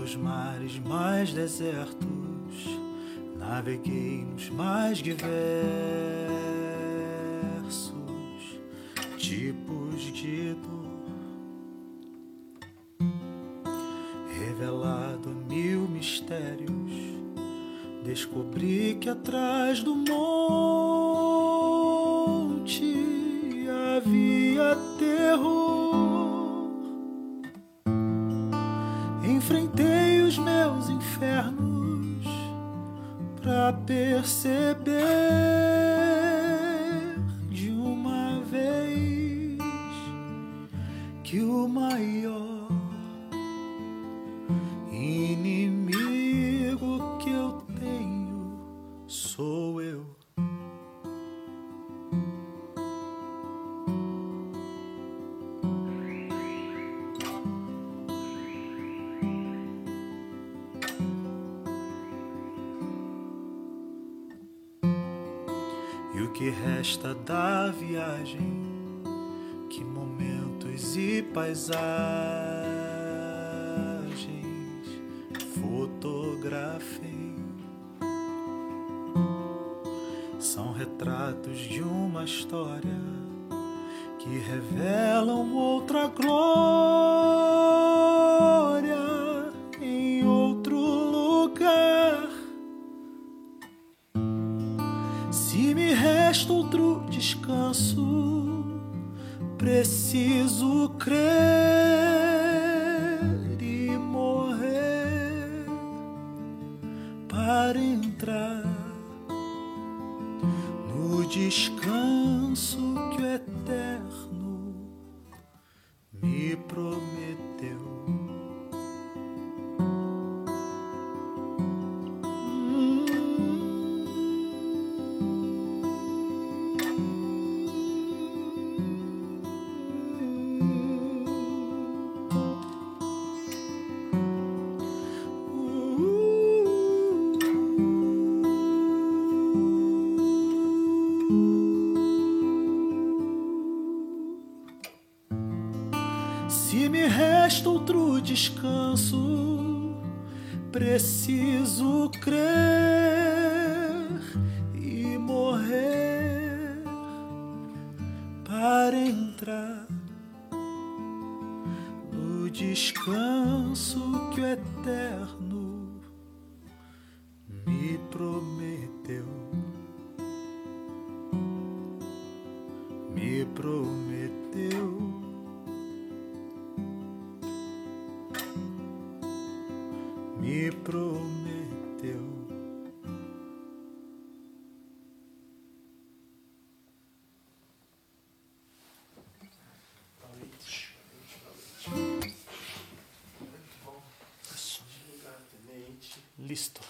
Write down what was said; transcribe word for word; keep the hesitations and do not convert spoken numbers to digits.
Pelos mares mais desertos, naveguei nos mais diversos tipos de dor, revelado a mil mistérios, descobri que atrás do monte havia terror. Enfrentei os meus infernos pra perceber de uma vez que o maior inimigo que eu tenho sou eu. E o que resta da viagem, que momentos e paisagens fotografei, são retratos de uma história que revelam outra glória em outro lugar. Se me resta outro descanso, preciso crer e morrer para entrar no descanso que o Eterno me prometeu. Se me resta outro descanso, preciso crer e morrer para entrar no descanso que o Eterno me prometeu. Me prometeu. Me prometeu. Listo.